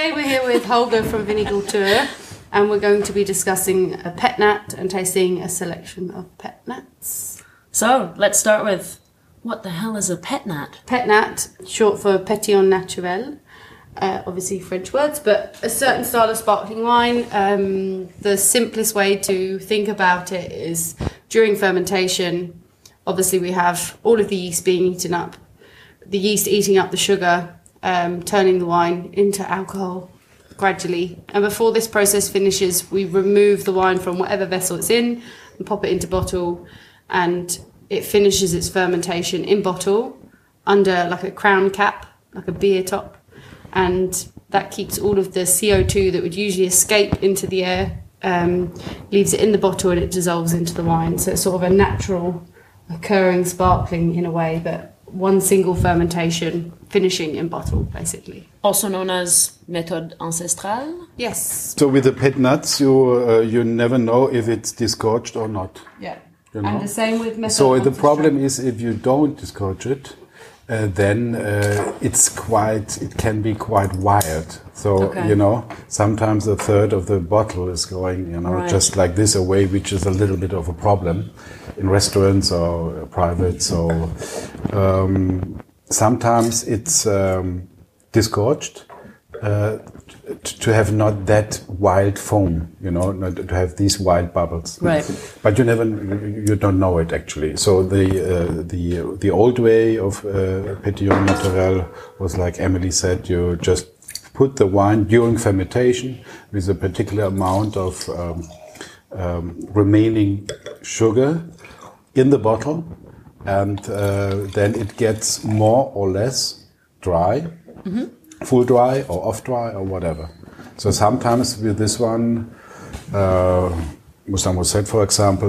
today we're here with Holger from Viniculture, and we're going to be discussing a pet nat and tasting a selection of pet nats. So, let's start with, what the hell is a pet nat? Pet nat, short for Pétillant Naturel. Obviously French words, but a certain style of sparkling wine. The simplest way to think about it is during fermentation, obviously we have all of the yeast being eaten up. The yeast eating up the sugar, turning the wine into alcohol gradually. And before this process finishes, we remove the wine from whatever vessel it's in and pop it into bottle, and it finishes its fermentation in bottle under like a crown cap, like a beer top. And that keeps all of the CO2 that would usually escape into the air, leaves it in the bottle and it dissolves into the wine. So it's sort of a natural occurring sparkling in a way, but one single fermentation finishing in bottle, basically. Also known as méthode ancestrale? Yes. So with the pet nuts, you never know if it's disgorged or not. Yeah. You know? And the same with méthode So the ancestrale. problem is if you don't disgorge it, then it can be quite wild. So, Okay. sometimes a third of the bottle is going, Right. just like this away, which is a little bit of a problem in restaurants or private. So, sometimes it's disgorged to have not that wild foam, not to have these wild bubbles. Right. But you don't know it actually. So the old way of Pétillant Naturel was, like Emily said, you just put the wine during fermentation with a particular amount of remaining sugar in the bottle, and then it gets more or less dry. Mm-hmm. Full dry or off dry or whatever. So sometimes with this one, Mustang said, for example,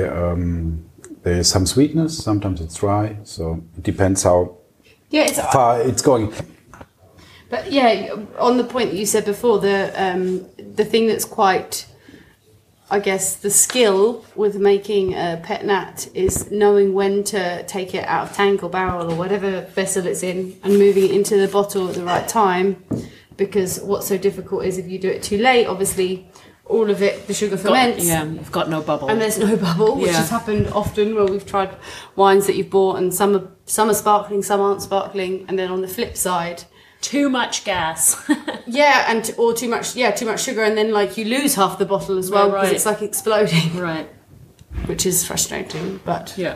there's some sweetness. Sometimes it's dry. So it depends how far it's going. But yeah, on the point that you said before, the thing that's quite, I guess, the skill with making a pet nat is knowing when to take it out of tank or barrel or whatever vessel it's in and moving it into the bottle at the right time. Because what's so difficult is if you do it too late, obviously all of it, the sugar ferments. You've got no bubble. And there's no bubble, which has happened often where we've tried wines that you've bought and some are sparkling, some aren't sparkling. And then on the flip side, too much gas. or too much sugar, and then like you lose half the bottle as well because it's like exploding. Right. Which is frustrating, but yeah.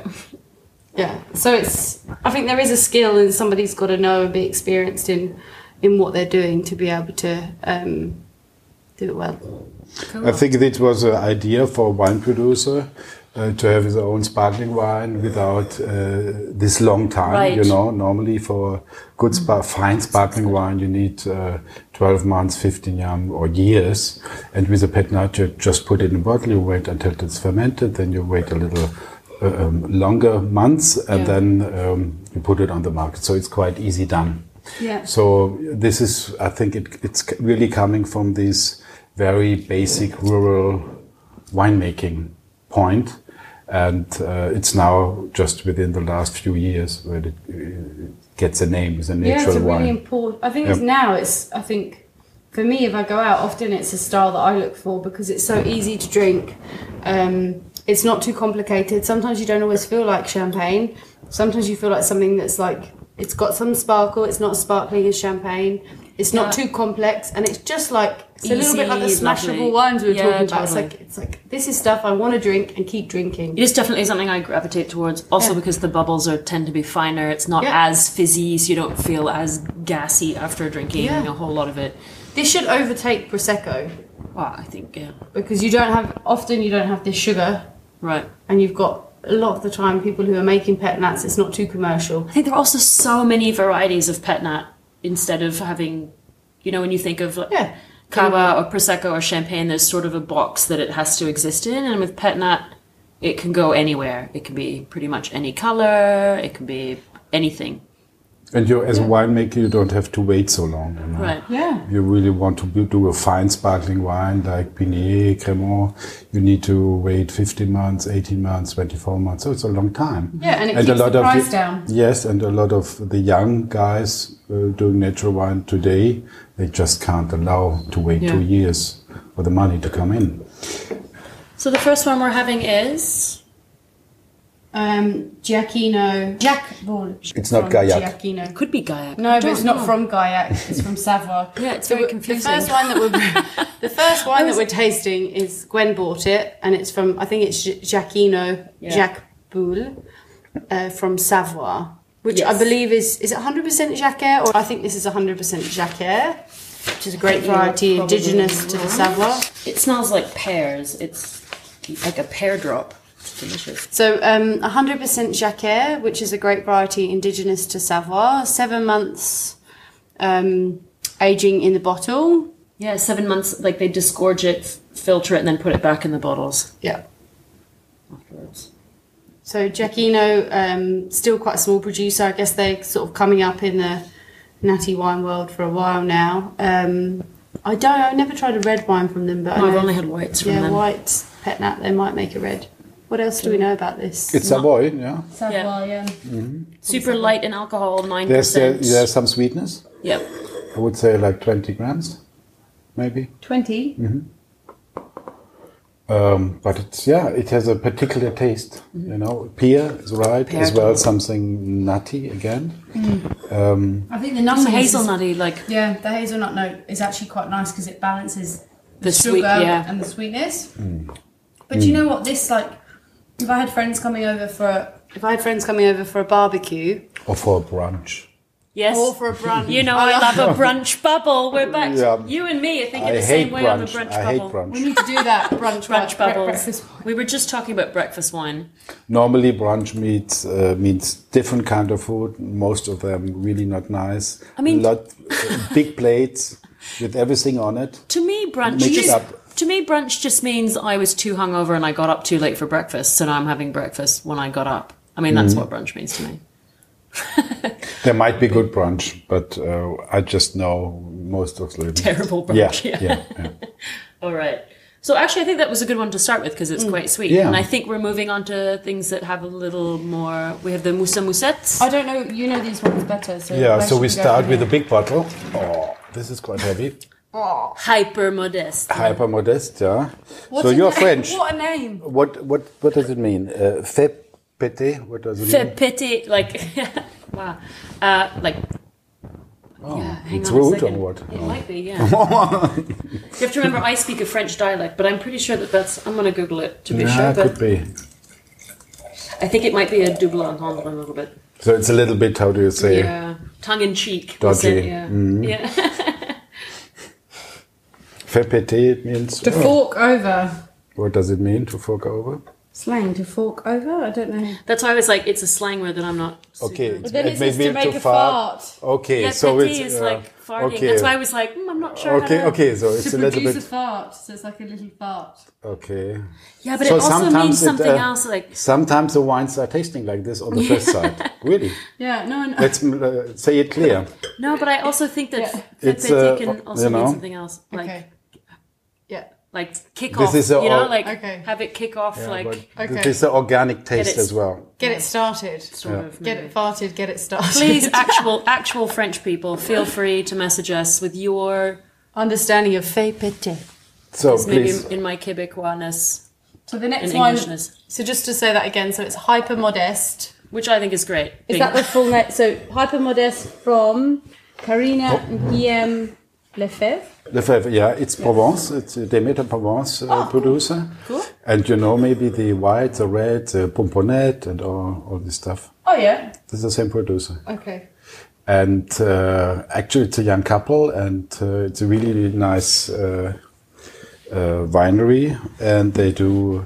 So I think there is a skill, and somebody's got to know and be experienced in what they're doing to be able to do it well. Cool. I think it was an idea for a wine producer to have his own sparkling wine without this long time. Right. Normally for good fine sparkling wine you need 12 months, 15 or years. And with a pet nat you just put it in a bottle, you wait until it's fermented, then you wait a little longer months, and then you put it on the market. So it's quite easy done. Yeah. So this is, I think it's really coming from this very basic rural winemaking point. And it's now just within the last few years where it gets a name as a natural it's a wine. really important. I think I think for me, if I go out, often it's a style that I look for because it's so easy to drink. It's not too complicated. Sometimes you don't always feel like champagne. Sometimes you feel like something that's like, it's got some sparkle, it's not as sparkling as champagne. It's not too complex, and it's just like, it's a little bit like the smashable wines we were talking about. It's like this is stuff I want to drink and keep drinking. It is definitely something I gravitate towards. Also because the bubbles tend to be finer. It's not as fizzy, so you don't feel as gassy after drinking a whole lot of it. This should overtake Prosecco. Well, I think, because you don't have this sugar. Right. And you've got, a lot of the time, people who are making pet nats, it's not too commercial. I think there are also so many varieties of pet nat instead of having, when you think of Cava or Prosecco or Champagne, there's sort of a box that it has to exist in. And with pet nat, it can go anywhere. It can be pretty much any color. It can be anything. And as a winemaker, you don't have to wait so long. Right. Yeah. You really want to do a fine sparkling wine like Pinet, Cremant. You need to wait 15 months, 18 months, 24 months. So it's a long time. Yeah, and it keeps the price down. Yes, and a lot of the young guys doing natural wine today, They just can't allow to wait 2 years for the money to come in. So the first one we're having is... Giacchino. Jack Bull. It's not from Gaillac. Giacchino. Could be Gaillac. No, but it's not from Gaillac. It's from Savoie. Yeah, it's very confusing. The first wine that we're tasting is Gwen bought it, and it's from, I think it's Giacchino Jacques Boule from Savoie, which I believe is it 100% Jacquer, or I think this is 100% Jacquer, which is a great variety indigenous to the Savoie. It smells like pears. It's like a pear drop. It's delicious. So 100% Jacquer, which is a great variety indigenous to Savoie. 7 months aging in the bottle. Yeah, 7 months. Like they disgorge it, filter it, and then put it back in the bottles. Yeah. Afterwards. So Giacchino, still quite a small producer. I guess they're sort of coming up in the natty wine world for a while now. I never tried a red wine from them, but I've only had whites from them. Yeah, whites, Pet Nat, they might make a red. What else do we know about this? It's Savoy, yeah. Savoie, yeah. Super light in alcohol, 9%. There's some sweetness. Yep. I would say like 20 grams, maybe. 20? But it has a particular taste, you know. Pear is right, Pear as well, totally. something nutty again. I think the nutty Hazelnutty, like... Yeah, the hazelnut note is actually quite nice because it balances The sugar sweet, yeah. and the sweetness. But you know what? This, like, if I had friends coming over for a barbecue Or for a brunch. Yes. or for a brunch, You know, I love a brunch bubble. We're back. Yeah. You and me are thinking I the same hate way on the brunch. brunch I hate bubble. we brunch. need to do that brunch Brunch bubbles. breakfast. We were just talking about breakfast wine. Normally brunch means different kind of food. Most of them really not nice. I mean- Big plates with everything on it. To me, brunch Mix just... it up. To me, brunch just means I was too hungover and I got up too late for breakfast, so now I'm having breakfast when I got up. I mean, that's what brunch means to me. There might be good brunch, but I just know most of them. Terrible brunch. Yeah. All right. So actually, I think that was a good one to start with because it's quite sweet. Yeah. And I think we're moving on to things that have a little more... We have the Moussa Moussettes. I don't know. You know these ones better. So Yeah, where so should we go start from with a here? big bottle. Oh, this is quite heavy. Hyper modest. Hyper modest, yeah. What's So a you're name? French. What a name! What does it mean? Fait péter? What does it mean? Petit, like... wow. Like... Oh, Yeah, hang it's on a rude or second. what? It might be, yeah. You have to remember, I speak a French dialect, but I'm pretty sure that's... I'm going to Google it to be Yeah, sure, could but be. I think it might be a double entendre a little bit. So it's a little bit, how do you say? Yeah. Tongue-in-cheek. we'll say, Dodgy. Yeah. Mhm. Yeah. Fait péter, it means... To fork over. What does it mean, to fork over? Slang to fork over? I don't know. That's why I was like, it's a slang word that I'm not super... Okay. But then it may says to be make a fart. Okay, Yeah, so petit it's... is like farting. okay. That's why I was like, I'm not sure how to... Okay, so it's To a little produce bit... a fart, so it's like a little fart. Okay. Yeah, but So it also sometimes means it, something else, like... Sometimes the wines are tasting like this on the first side. Really? Yeah, no. Let's say it clear. No, but I also think that Yeah. It's, petit can also you mean know. something else. Like, Okay. Yeah. like kick This off, is a you know, or- like Okay. have it kick off, Yeah, like but Okay. this is the organic taste it- as well. Get it started. sort of. Get maybe. it farted, get it started. Please, actual French people, feel free to message us with your Understanding of fait péter. So maybe please, in my Quebecoisness So the next and one. Englishness, So just to say that again, so it's hyper modest. which I think is great. Is that the full name? So hyper modest from Karina Guillaume Lefebvre. Lefebvre, yeah, it's Provence. It's a Demeter Provence producer. Cool. And you know maybe the white, the red, the pomponette, and all this stuff. Oh yeah. This is the same producer. Okay. And actually, it's a young couple, and it's a really nice winery, and they do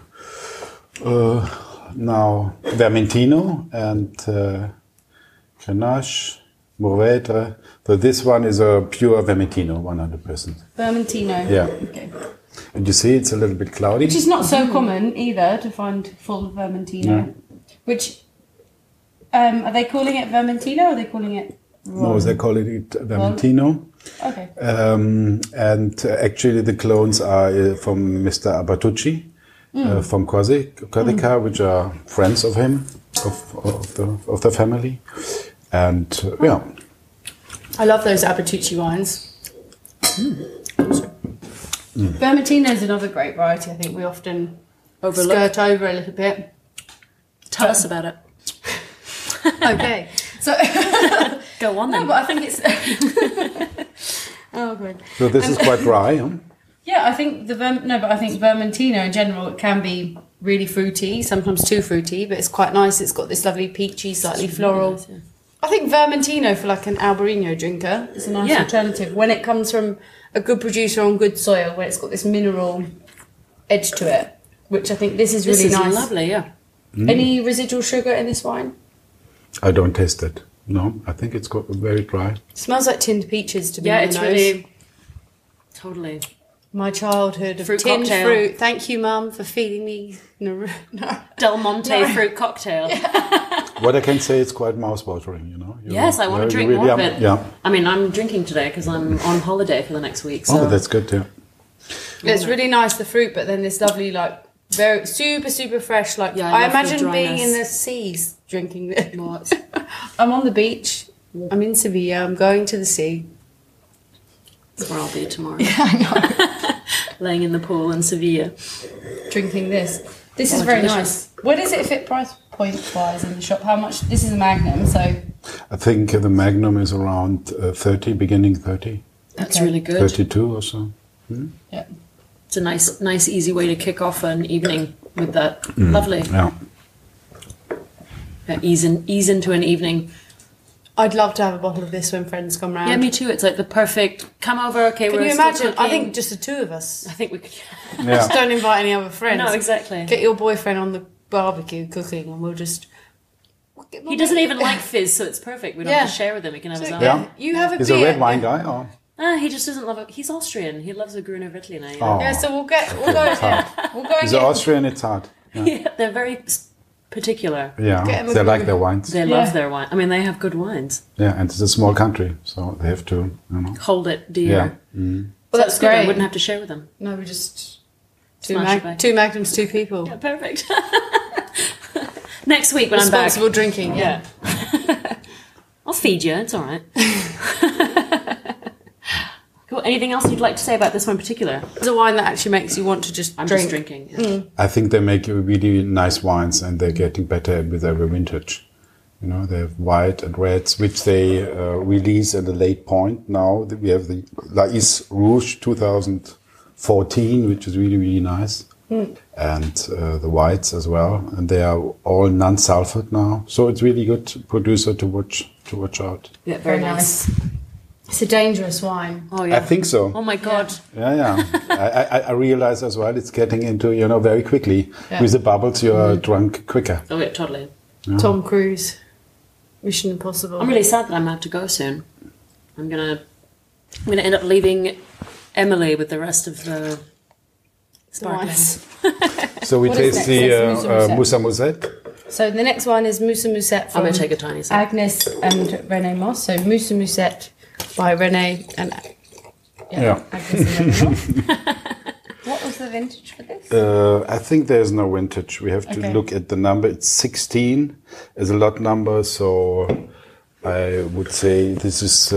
now Vermentino and Grenache, Mourvèdre. So this one is a pure Vermentino, 100%. Vermentino. Yeah. Okay. And you see, it's a little bit cloudy. Which is not so common either to find full Vermentino. No. Which are they calling it Vermentino or are they calling it? No, they call it Vermentino. Okay. And actually, the clones are from Mr. Abatucci from Corsica, which are friends of him, of the family. And yeah, I love those Abatucci wines. Vermentino is another great variety. I think we often skirt over a little bit. Tell us about it. Okay, so go on then. No, but I think it's. Oh god. So this is quite dry, huh? Yeah, I think I think Vermentino in general it can be really fruity, sometimes too fruity, but it's quite nice. It's got this lovely peachy, slightly floral. Nice, yeah. I think Vermentino for like an Albarino drinker is a nice alternative when it comes from a good producer on good soil, where it's got this mineral edge to it, which I think this is really nice. Lovely, yeah. Any residual sugar in this wine? I don't taste it. No, I think it's got very dry. Smells like tinned peaches to me. Yeah, it's really totally my childhood of fruit tinned cocktail. fruit. Thank you, Mum, for feeding me. No. Del Monte fruit cocktail. What I can say, it's quite mouth-watering, you know. Yes, I want to drink more of it. Yeah. I mean, I'm drinking today because I'm on holiday for the next week. So. Oh, that's good too. It's really nice, the fruit, but then this lovely, like, very super, super fresh. Like, I imagine being in the seas drinking this. What? I'm on the beach. I'm in Sevilla. I'm going to the sea. That's where I'll be tomorrow. Yeah, I know. Laying in the pool in Sevilla. Drinking this. This is very delicious. nice. Where does it fit price point wise in the shop? How much? This is a Magnum, so. I think the Magnum is around 30, beginning 30. That's really good. 32 or so. Yeah. It's a nice, easy way to kick off an evening with that. Lovely. Yeah. Ease into an evening. I'd love to have a bottle of this when friends come round. Yeah, me too. It's like the perfect come over. Okay, Can we're you still imagine? I cooking. think just the two of us. I think we could. Just don't invite any other friends. No, exactly. Get your boyfriend on the barbecue cooking, and we'll just. He doesn't even like fizz, so it's perfect. We don't have to share with him. He can have his own. Yeah. You have a He's beer. a red wine guy, or? He just doesn't love it. He's Austrian. He loves a Gruner Veltliner. You know? Oh. Yeah, so we'll go. We'll go and He's get. Austrian, it's hard. Yeah, Yeah, they're very particular. yeah. Get him a They like brew. their wines. They love their wine. I mean, they have good wines. Yeah, and it's a small country, so they have to, you know. Hold it dear. Yeah. Well, that's good. I great. wouldn't have to share with them. No, we just Smash it back. two Magnums, two people. Yeah, perfect. Next week when I'm back. Responsible drinking. Yeah. I'll feed you. It's all right. Cool. Anything else you'd like to say about this one in particular? It's a wine that actually makes you want to just I'm drink. just drinking. Yeah. I think they make really nice wines, and they're getting better with every vintage. You know, they have white and reds, which they release at a late point. Now we have the Lais Rouge 2014, which is really, really nice. And the whites as well. And they are all non-sulfate now. So it's really good producer to watch out. Yeah, very nice. It's a dangerous wine. Oh yeah. I think so. Oh my god. Yeah. I realize as well it's getting into, you know, very quickly. Yeah. With the bubbles, you're drunk quicker. Oh yeah, totally. Yeah. Tom Cruise. Mission Impossible. I'm really sad that I'm going to have to go soon. I'm gonna end up leaving Emily with the rest of the sparklings. So we What is taste next? the That's Moussa Musette. So the next one is Moussa Musette I'm from going to take a tiny sip. Agnes and René Moss. So Moussa Musette by René and Yeah. Agnes and René Moss. What was the vintage for this? I think there's no vintage. We have to Okay. look at the number. It's 16 as a lot number, so I would say this is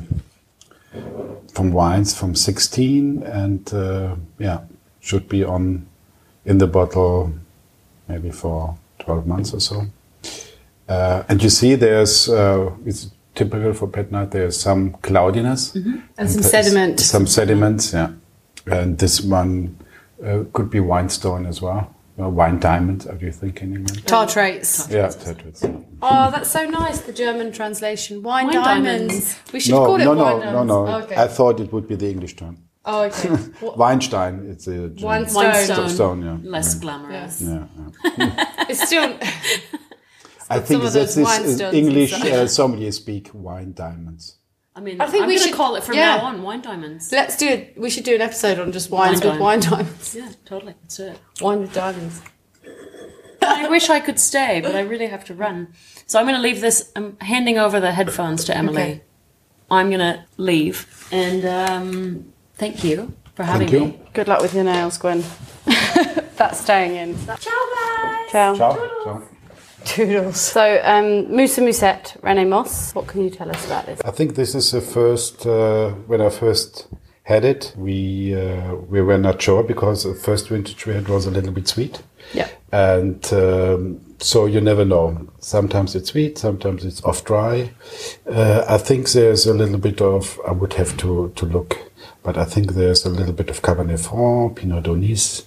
from wines from 16, and should be in the bottle maybe for 12 months or so. And you see, there's it's typical for Pet Nat. There's some cloudiness And some sediment. Some sediments, yeah. And this one could be wine stone as well. Wine diamond, how do you think in England? Tartrates. Yeah, tartrates. Oh, that's so nice, the German translation. Wine Wine diamonds. diamonds. We should call it wine diamonds. No. Okay. I thought it would be the English term. Oh, okay. What- Weinstein, it's a German. Wine Wine stone. Stone, yeah. Less glamorous. Yes. Yeah. It's still... I think some of that's those wine this stones English inside. sommelier speak wine diamonds. I mean, I think I'm we going to should- call it from yeah. now on wine diamonds. Let's do it. We should do an episode on just wines Wine with wine diamonds. Yeah, totally. Let's do it. Wine with diamonds. I wish I could stay, but I really have to run. So I'm going to leave this. I'm handing over the headphones to Emily. Okay. I'm going to leave. And thank you for having Thank you. me. Good luck with your nails, Gwen. That's staying in. Ciao, guys. Ciao. Ciao. Toodles. So, Moussa Musette, René Moss. What can you tell us about this? I think this is the first, when I first had it, we were not sure because the first vintage we had was a little bit sweet. Yeah. And so you never know. Sometimes it's sweet, sometimes it's off dry. I think there's a little bit of, I would have to look, but I think there's a little bit of Cabernet Franc, Pinot d'Aunis,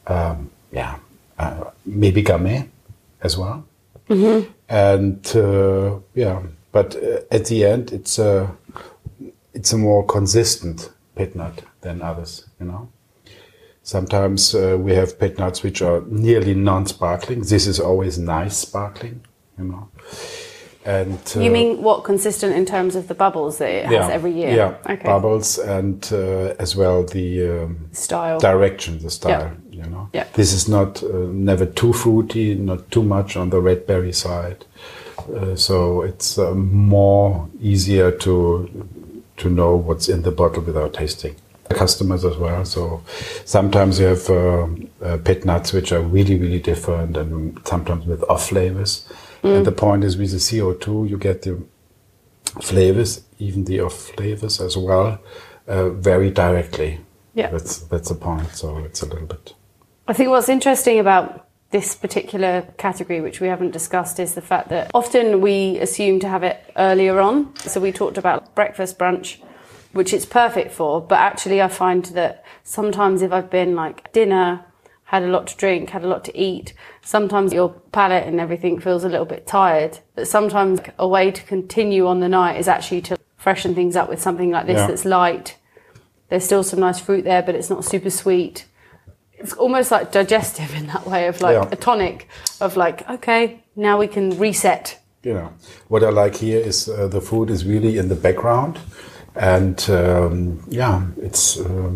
maybe Gamay as well. Mm-hmm. And but at the end, it's a more consistent pet nut than others, you know. Sometimes we have pet nuts which are nearly non-sparkling. This is always nice sparkling, you know. And you mean what, consistent in terms of the bubbles that it has every year? Yeah, okay. Bubbles and as well the style, direction, the style. You know, this is not never too fruity, not too much on the red berry side. So it's more easier to know what's in the bottle without tasting. Customers as well. So sometimes you have pet nuts which are really, really different, and sometimes with off flavors. And the point is, with the CO2, you get the flavors, even the off flavors as well, very directly. Yeah, that's the point. So it's a little bit. I think what's interesting about this particular category, which we haven't discussed, is the fact that often we assume to have it earlier on. So we talked about breakfast, brunch, which it's perfect for. But actually, I find that sometimes if I've been like dinner, had a lot to drink, had a lot to eat, sometimes your palate and everything feels a little bit tired. But sometimes a way to continue on the night is actually to freshen things up with something like this that's light. There's still some nice fruit there, but it's not super sweet. It's almost like digestive in that way, of like a tonic of like, okay, now we can reset. You know, what I like here is the food is really in the background. And it's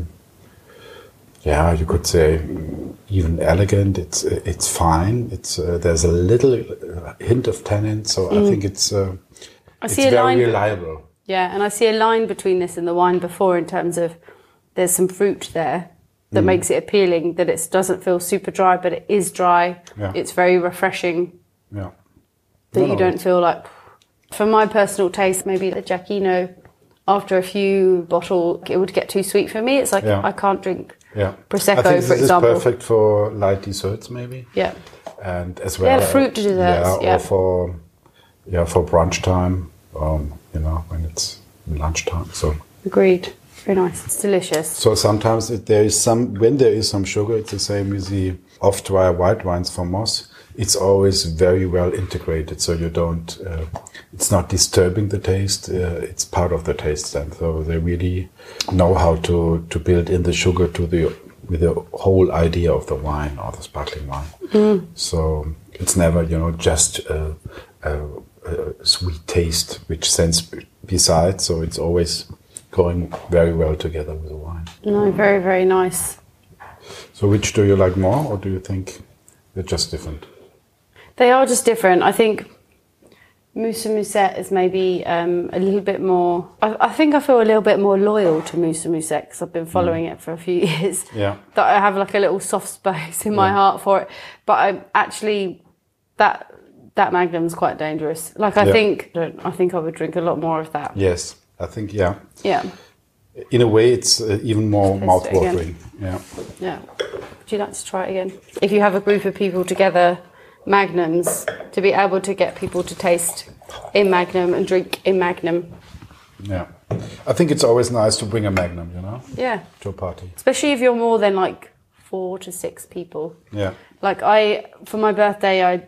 you could say even elegant. It's fine. It's there's a little hint of tannin, so I think it's very reliable. Yeah, and I see a line between this and the wine before in terms of there's some fruit there that makes it appealing. That it doesn't feel super dry, but it is dry. Yeah. It's very refreshing. Yeah, that you don't feel like. For my personal taste, maybe the Giacchino, after a few bottles, it would get too sweet for me. It's like I can't drink Prosecco, I think for example. This is perfect for light desserts, maybe. Yeah. And as well. Yeah, fruit desserts. Or for brunch time, you know, when it's lunchtime. So. Agreed. Very nice. It's delicious. So sometimes when there is some sugar, it's the same with the off-dry white wines from Moss. It's always very well integrated, so you don't. It's not disturbing the taste. It's part of the taste, then. So they really know how to build in the sugar with the whole idea of the wine or the sparkling wine. So it's never, you know, just a sweet taste which sends besides. So it's always going very well together with the wine. No, very, very nice. So which do you like more, or do you think they're just different? They are just different. I think Mousse Musette is maybe a little bit more. I think I feel a little bit more loyal to Mousse Musette because I've been following it for a few years. Yeah. That I have like a little soft space in my heart for it. But I actually that Magnum's quite dangerous. Like I think I would drink a lot more of that. Yes, I think yeah. In a way, it's even more mouth-watering. Yeah. Would you like to try it again? If you have a group of people together, Magnums, to be able to get people to taste in Magnum and drink in Magnum. Yeah. I think it's always nice to bring a Magnum, you know? Yeah. To a party. Especially if you're more than like 4 to 6 people. Yeah. Like for my birthday,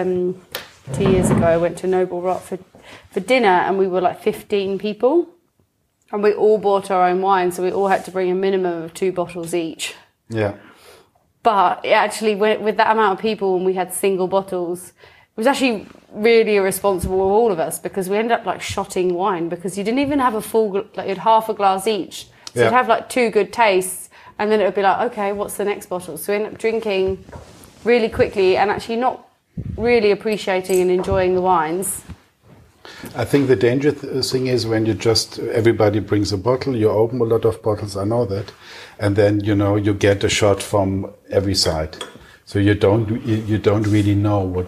2 years ago, I went to Noble Rock for dinner, and we were like 15 people. And we all bought our own wine, so we all had to bring a minimum of 2 bottles each. Yeah. But actually, with that amount of people, and we had single bottles, it was actually really irresponsible of all of us, because we ended up like shotting wine, because you didn't even have a full, like you had half a glass each. So you'd have like 2 good tastes, and then it would be like, okay, what's the next bottle? So we ended up drinking really quickly and actually not really appreciating and enjoying the wines. I think the dangerous thing is when everybody brings a bottle, you open a lot of bottles, I know that, and then, you know, you get a shot from every side. So you don't really know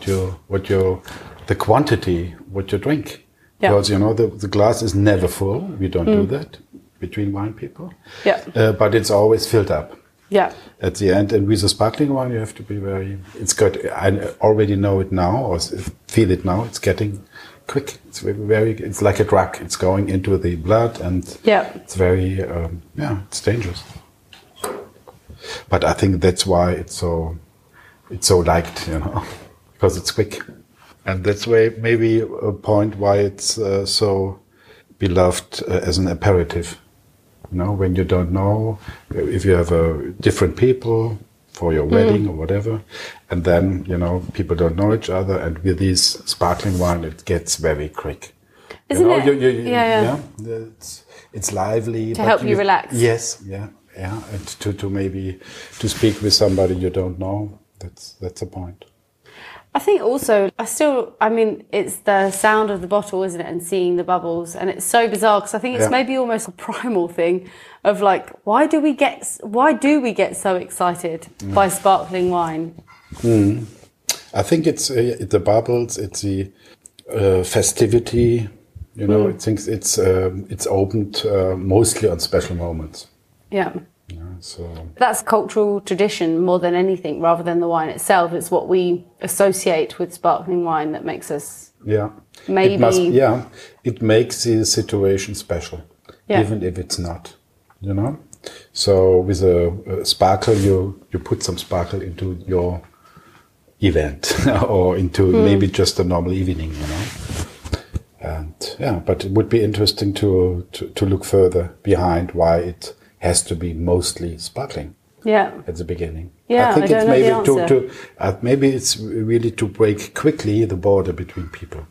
the quantity, what you drink. Yeah. Because, you know, the glass is never full. We don't do that. between wine people. Yeah. But it's always filled up. Yeah. At the end, and with a sparkling wine, you have to be it's got, I already know it now, or feel it now, it's getting quick. It's it's like a drug. It's going into the blood, and it's very, it's dangerous. But I think that's why it's so liked, because it's quick. And that's why maybe a point why it's so beloved as an aperitif. When you don't know, if you have different people for your wedding or whatever, and then, people don't know each other, and with this sparkling wine, it gets very quick. Isn't it? Yeah. It's lively. To help you relax. Yes, yeah. And to maybe to speak with somebody you don't know, that's a point. I think also, it's the sound of the bottle, isn't it? And seeing the bubbles. And it's so bizarre because I think it's maybe almost a primal thing of like, why do we get so excited by sparkling wine? I think it's the bubbles, it's the festivity, I think it's opened mostly on special moments. Yeah. So that's cultural tradition more than anything, rather than the wine itself. It's what we associate with sparkling wine that makes us maybe it makes the situation special, even if it's not, So with a sparkle, you put some sparkle into your event or into maybe just a normal evening, And but it would be interesting to look further behind why it has to be mostly sparkling. At the beginning. I think it's maybe maybe it's really to break quickly the border between people.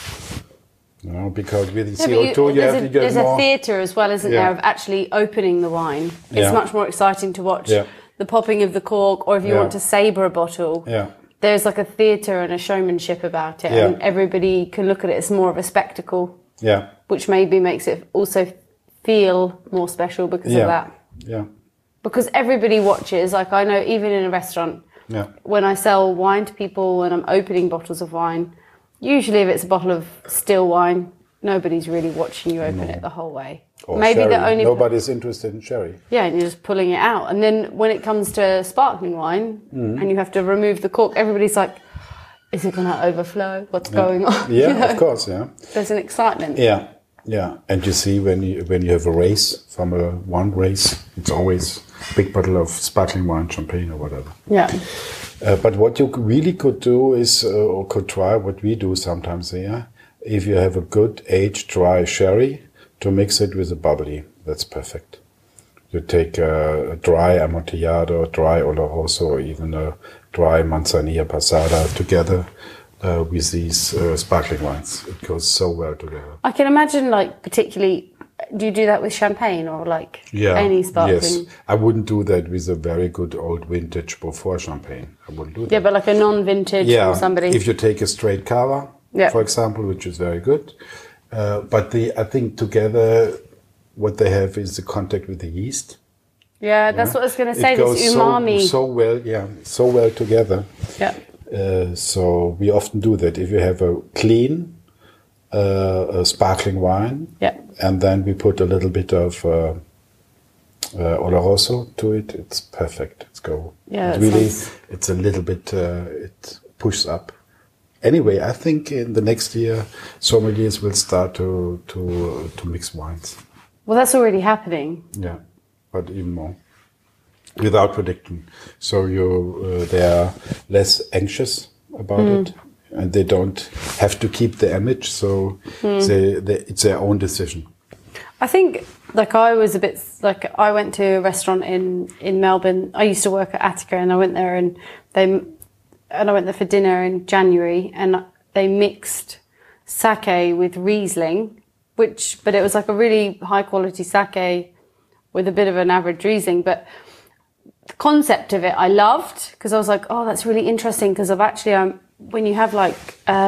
Because with the CO2 there's a theatre as well, isn't there, of actually opening the wine. It's much more exciting to watch the popping of the cork, or if you want to sabour a bottle. There's like a theatre and a showmanship about it, and everybody can look at it as more of a spectacle. Which maybe makes it also feel more special because of that. Because everybody watches, like I know even in a restaurant, when I sell wine to people and I'm opening bottles of wine, usually if it's a bottle of still wine, nobody's really watching you open it the whole way. Or maybe sherry. Nobody's interested in sherry. Yeah, and you're just pulling it out. And then when it comes to sparkling wine and you have to remove the cork, everybody's like, is it going to overflow? What's going on? Of course, There's an excitement. Yeah, and you see when you have a race, from one race, it's always a big bottle of sparkling wine, champagne or whatever. But what you really could do is, or could try, what we do sometimes here, if you have a good aged dry sherry, to mix it with a bubbly, that's perfect. You take a dry Amontillado, dry Oloroso, or even a dry Manzanilla Passada together, with these sparkling wines. It goes so well together. I can imagine, like, particularly, do you do that with champagne or like any sparkling? Yes, I wouldn't do that with a very good old vintage Beaufort champagne. I wouldn't do that. Yeah, but like a non-vintage from somebody. If you take a straight cava, for example, which is very good. But I think together, what they have is the contact with the yeast. Yeah, that's what I was going to say. This umami. So well together. Yeah. So we often do that. If you have a clean a sparkling wine, and then we put a little bit of Oloroso to it, it's perfect. It's go. Yeah, it's a little bit. It pushes up. Anyway, I think in the next year, sommeliers will start to mix wines. Well, that's already happening. Yeah, but even more. Without prediction. So they are less anxious about it, and they don't have to keep the image, so it's their own decision. I think, like, I was a bit, like, I went to a restaurant in Melbourne. I used to work at Attica, and I went there I went there for dinner in January, and they mixed sake with Riesling, but it was like a really high quality sake with a bit of an average Riesling, but the concept of it I loved, because I was like, oh, that's really interesting, because I've actually when you have like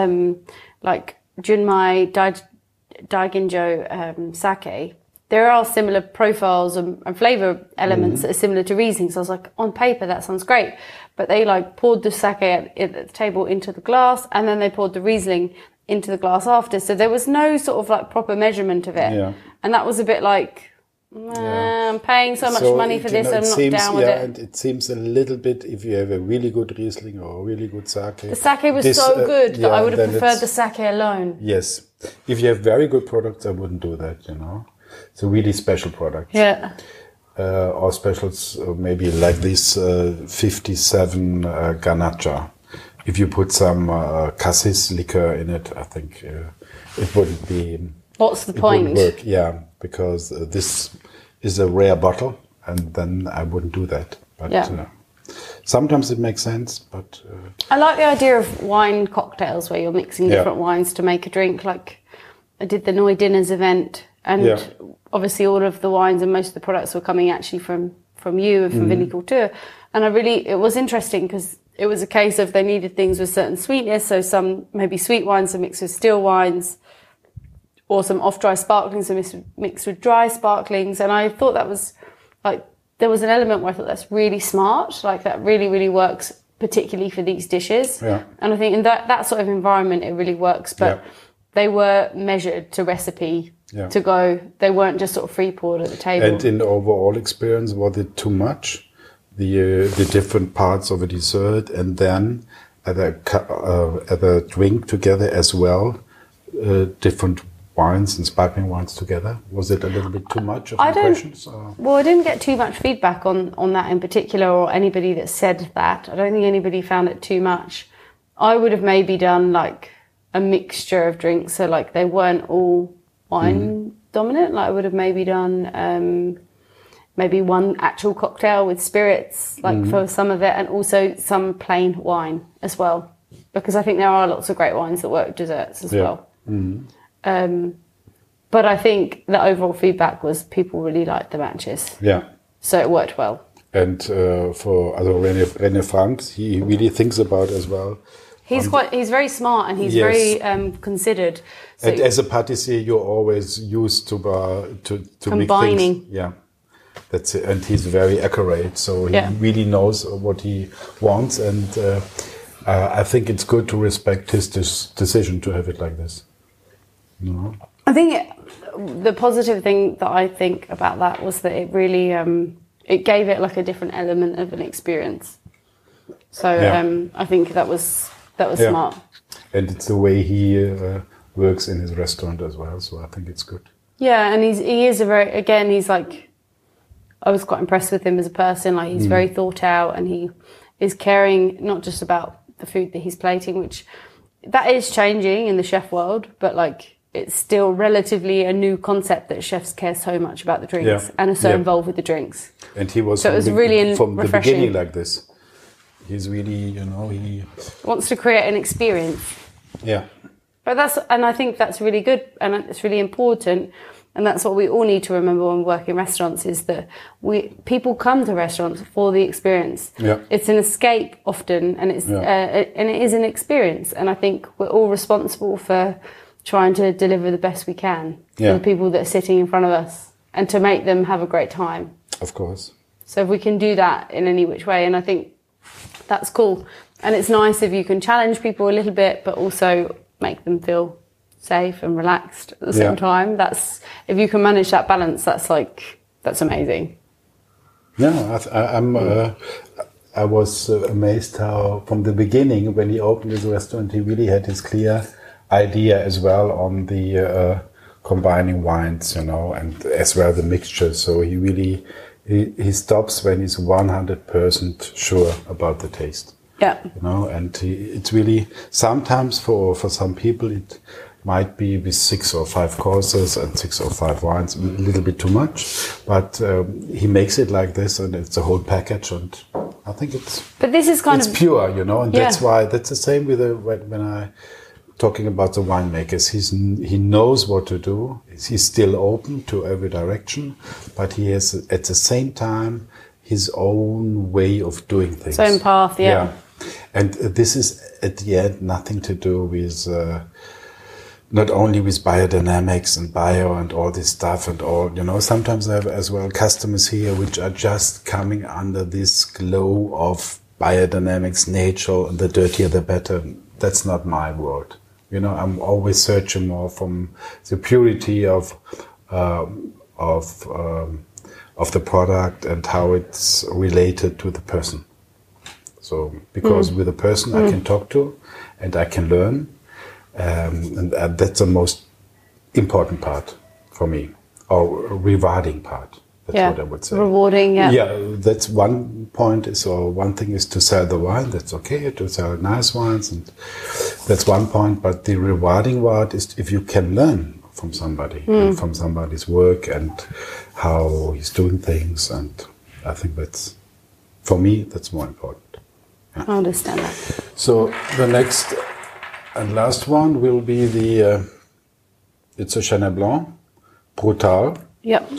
Junmai Daiginjo sake, there are similar profiles and flavour elements that are similar to Riesling. So I was like, on paper that sounds great, but they like poured the sake at the table into the glass, and then they poured the Riesling into the glass after. So there was no sort of like proper measurement of it, and that was a bit like, I'm paying so much money for this, I'm not down with it. And it seems a little bit, if you have a really good Riesling or a really good sake. The sake was so good that I would have preferred the sake alone. Yes. If you have very good products, I wouldn't do that, It's a really special product. Yeah. Or specials, maybe like this 57 Garnacha. If you put some cassis liquor in it, I think it wouldn't be... What's the point? Work. Yeah, because this is a rare bottle, and then I wouldn't do that. But sometimes it makes sense. But I like the idea of wine cocktails where you're mixing different wines to make a drink. Like I did the Noi Dinners event, and obviously all of the wines and most of the products were coming actually from you and from Viniculture. And it was interesting because it was a case of they needed things with certain sweetness. So some maybe sweet wines are mixed with still wines, or some off-dry sparklings are mixed with dry sparklings. And I thought that was like, there was an element where I thought that's really smart. Like that really, really works, particularly for these dishes. Yeah. And I think in that sort of environment, it really works. But they were measured to recipe to go. They weren't just sort of free poured at the table. And in overall experience, was it too much? The different parts of a dessert, and then at a drink together as well, different wines and sparkling wines together. Was it a little bit too much of impressions? Well, I didn't get too much feedback on that in particular, or anybody that said that. I don't think anybody found it too much. I would have maybe done like a mixture of drinks, so like they weren't all wine dominant. Like I would have maybe done maybe one actual cocktail with spirits, like for some of it, and also some plain wine as well, because I think there are lots of great wines that work with desserts as well. But I think the overall feedback was people really liked the matches. Yeah. So it worked well. And for René Franks, he really thinks about as well. He's very smart, and he's very considered. So and as a patissier, you're always used to combining. Make things. Yeah. That's it. And he's very accurate, so he really knows what he wants. And I think it's good to respect his decision to have it like this. No. I think the positive thing that I think about that was that it really it gave it like a different element of an experience. So I think that was smart. And it's the way he works in his restaurant as well. So I think it's good. Yeah, and he is he's like, I was quite impressed with him as a person. Like he's very thought out, and he is caring not just about the food that he's plating, which that is changing in the chef world, but like it's still relatively a new concept that chefs care so much about the drinks and are so involved with the drinks. And he was, from the beginning like this. He's really, he wants to create an experience. Yeah. But I think that's really good, and it's really important. And that's what we all need to remember when we work in restaurants, is that people come to restaurants for the experience. Yeah. It's an escape often, and it is an experience. And I think we're all responsible for trying to deliver the best we can for the people that are sitting in front of us, and to make them have a great time. Of course. So if we can do that in any which way, and I think that's cool. And it's nice if you can challenge people a little bit, but also make them feel safe and relaxed at the same time. That's, if you can manage that balance, that's amazing. Yeah, I was amazed how from the beginning, when he opened his restaurant, he really had his clear idea as well on the combining wines, and as well the mixture. So he really he stops when he's 100% sure about the taste. Yeah, and it's really sometimes for some people it might be with 6 or 5 courses and 6 or 5 wines, a little bit too much, but he makes it like this, and it's a whole package, and I think it's. But this is it's pure, and that's why that's the same with when I talking about the winemakers. He knows what to do. He's still open to every direction, but he has at the same time his own way of doing things. His own path, yeah. And this is at the end nothing to do with. Not only with biodynamics and bio and all this stuff and all, sometimes I have as well customers here which are just coming under this glow of biodynamics, nature, and the dirtier the better. That's not my world. of the product and how it's related to the person. So because with a person I can talk to and I can learn, and that's the most important part for me, or rewarding part. That's what I would say. Rewarding, yeah. Yeah, that's one point. So one thing is to sell the wine. That's okay, to sell nice wines, and that's one point. But the rewarding part is if you can learn from somebody and from somebody's work and how he's doing things. And I think that's, for me, that's more important. Yeah. I understand that. So the next and last one will be it's a Chenin Blanc, Brutal. Yep.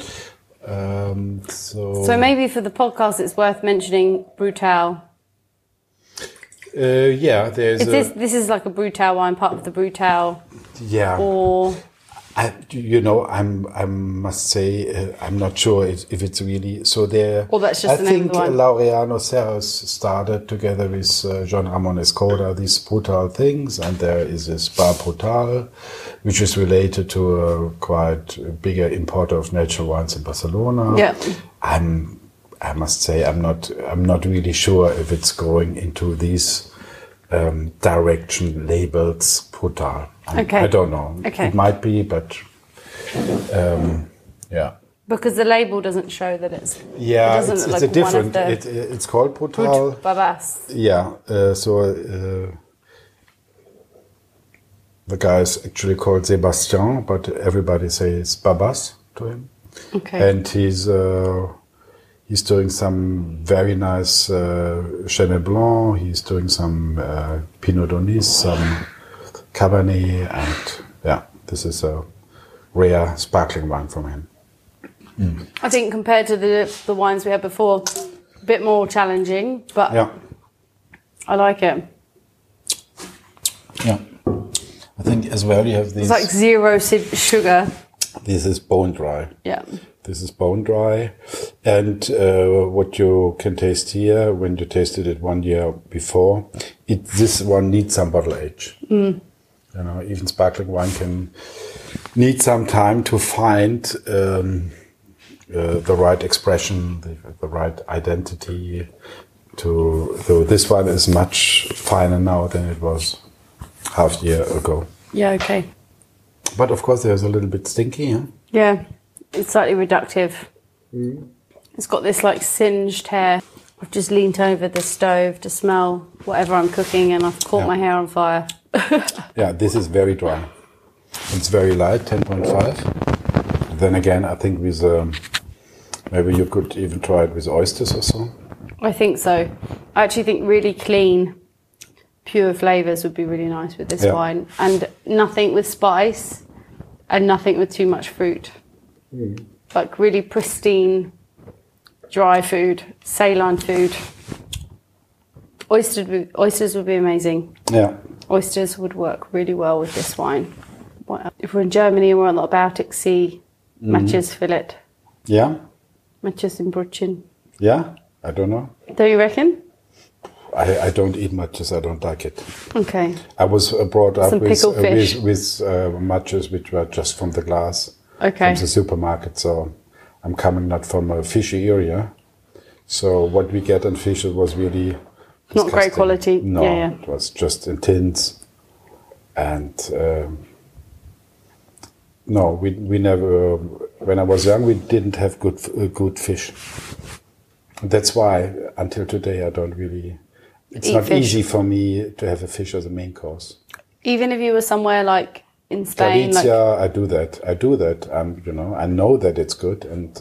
So maybe for the podcast, it's worth mentioning Brutal. Yeah, there's. This is like a Brutal wine, part of the Brutal. Yeah. Or. I must say, I'm not sure if it's really so. There. Well, that's just I think Laureano Serres started together with Jean Ramon Escoda these Brutal things, and there is this Bar Brutal, which is related to a quite bigger importer of natural wines in Barcelona. Yeah. I must say, I'm not really sure if it's going into these direction labels Brutal. Okay. I don't know. Okay. It might be, but yeah. Because the label doesn't show that it's. Yeah, it doesn't it's look a like different. One of the It's called Brutal. Babas. Yeah. The guy is actually called Sébastien, but everybody says Babas to him. Okay. And he's doing some very nice Chenin Blanc. He's doing some Pinot d'Aunis, some Cabernet, and yeah, this is a rare sparkling wine from him. I think compared to the wines we had before, a bit more challenging, but yeah. I like it. Yeah, I think as well you have these. It's like zero sugar. This is bone dry. Yeah. This is bone dry, and what you can taste here when you tasted it 1 year before, this one needs some bottle age. You know, even sparkling wine can need some time to find the right expression, the right identity. So this one is much finer now than it was half a year ago. Yeah. Okay. But of course, there's a little bit stinky. Huh? Yeah, it's slightly reductive. It's got this like singed hair. I've just leaned over the stove to smell whatever I'm cooking, and I've caught my hair on fire. Yeah, this is very dry. It's very light, 10.5. Then again, I think with maybe you could even try it with oysters or so. I think so. I actually think really clean, pure flavours would be really nice with this wine, and nothing with spice, and nothing with too much fruit. Like really pristine, dry food, saline food. Oysters would be amazing. Yeah. Oysters would work really well with this wine. If we're in Germany, we're on the Baltic Sea, Matches fillet. Yeah? Matches in Brüchen. Yeah? I don't know. Do you reckon? I don't eat matches, I don't like it. Okay. I was brought up with fish. matches which were just from the glass, okay, from the supermarket. So I'm coming not from a fishy area. So what we get in fish, it was really disgusting. Not great quality. No, yeah. It was just in tins. And no, we never, when I was young, we didn't have good fish. That's why until today I don't really... It's Eat not fish. easy for me to have a fish as a main course. Even if you were somewhere like in Spain, Galicia, I do that. You know, I know that it's good, and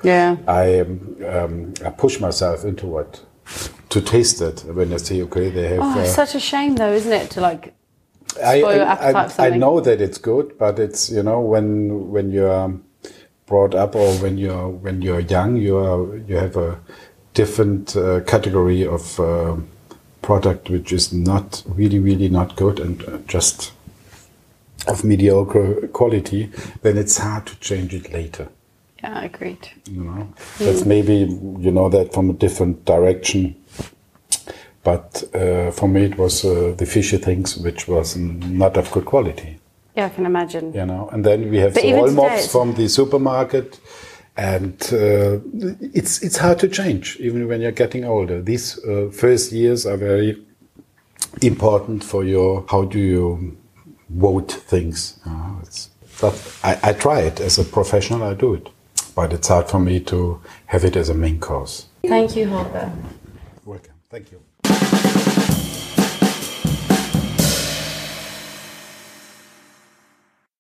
I push myself into to taste it. When I say, okay, they have. it's such a shame, though, isn't it, to like spoil your appetite for something? I know that it's good, but it's, you know, when you're brought up or when you're young, you have a different category of product which is not really not good and just of mediocre quality, then it's hard to change it later. Yeah, agreed. You know, that's maybe, you know, that from a different direction. But for me, it was the fishy things which was not of good quality. Yeah, I can imagine. You know, and then we have but the even Olmops from the supermarket. And it's hard to change, even when you're getting older. These first years are very important for how do you vote things. I try it as a professional, I do it. But it's hard for me to have it as a main course. Thank you, Holger. Welcome. Thank you.